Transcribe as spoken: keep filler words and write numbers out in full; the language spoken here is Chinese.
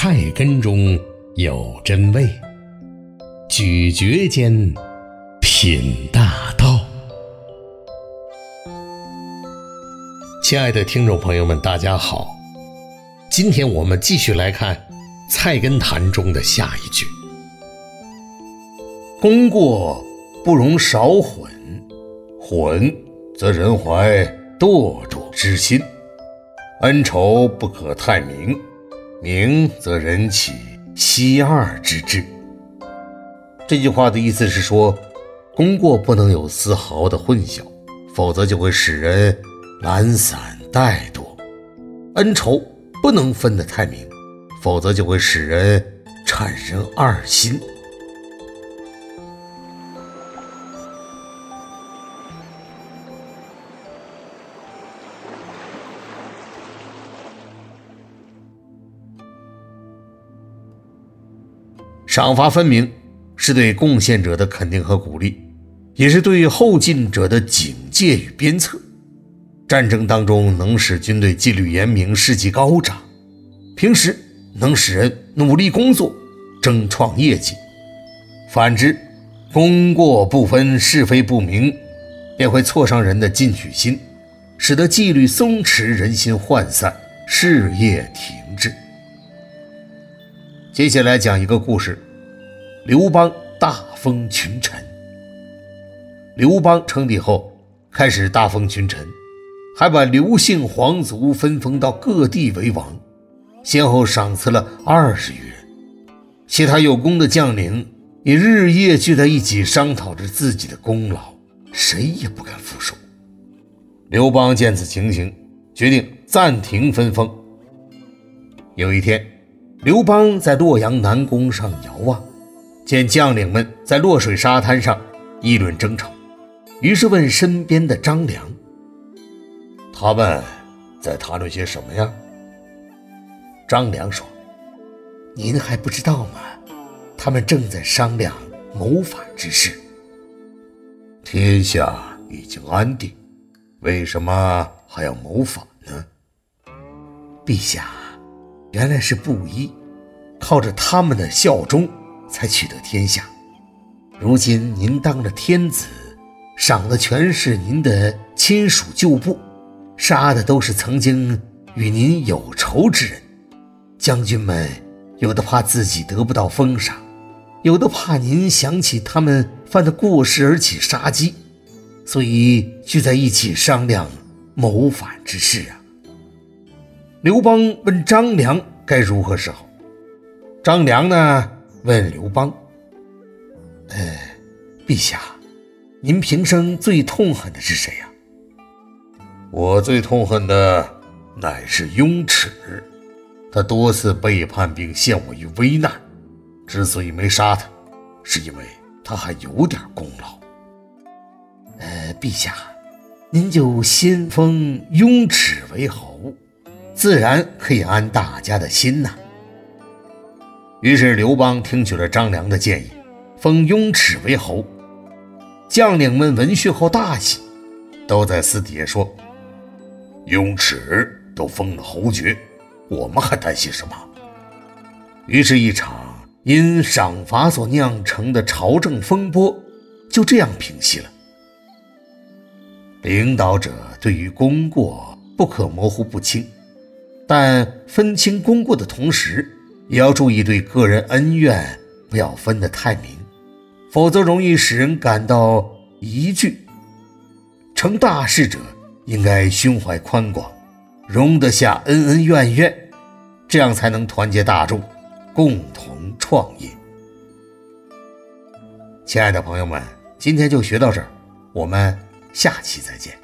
菜根中有真味，咀嚼间品大道。亲爱的听众朋友们，大家好，今天我们继续来看《菜根谭》中的下一句： 功过不容少混，混则人怀惰惰之心；恩仇不可太明，明则人起息二之志。这句话的意思是说，功过不能有丝毫的混淆，否则就会使人懒散怠惰；恩仇不能分得太明，否则就会使人产生二心。赏罚分明是对贡献者的肯定和鼓励，也是对后进者的警戒与鞭策。战争当中能使军队纪律严明，士气高涨，平时能使人努力工作，争创业绩。反之，功过不分，是非不明，便会挫伤人的进取心，使得纪律松弛，人心涣散，事业停滞。接下来讲一个故事，刘邦大封群臣。刘邦称帝后，开始大封群臣，还把刘姓皇族分封到各地为王，先后赏赐了二十余人。其他有功的将领也日夜聚在一起，商讨着自己的功劳，谁也不敢服输。刘邦见此情形，决定暂停分封。有一天，刘邦在洛阳南宫上遥望，见将领们在洛水沙滩上议论争吵，于是问身边的张良：他们在谈论些什么呀？张良说：您还不知道吗？他们正在商量谋反之事。天下已经安定，为什么还要谋反呢？陛下，原来是布衣靠着他们的效忠才取得天下，如今您当了天子，赏的全是您的亲属旧部，杀的都是曾经与您有仇之人。将军们有的怕自己得不到封赏，有的怕您想起他们犯的过失而起杀机，所以聚在一起商量谋反之事啊。刘邦问张良该如何是好。张良呢，问刘邦：呃，陛下，您平生最痛恨的是谁呀？我最痛恨的乃是雍齿，他多次背叛并陷我于危难，之所以没杀他，是因为他还有点功劳。呃，陛下，您就先封雍齿为侯，自然可以安大家的心呐。于是刘邦听取了张良的建议，封雍齿为侯。将领们闻讯后大喜，都在私底下说：雍齿都封了侯爵，我们还担心什么？于是一场因赏罚所酿成的朝政风波就这样平息了。领导者对于功过不可模糊不清，但分清功过的同时，也要注意对个人恩怨不要分得太明，否则容易使人感到疑惧。成大事者应该胸怀宽广，容得下恩恩怨怨，这样才能团结大众，共同创业。亲爱的朋友们，今天就学到这儿，我们下期再见。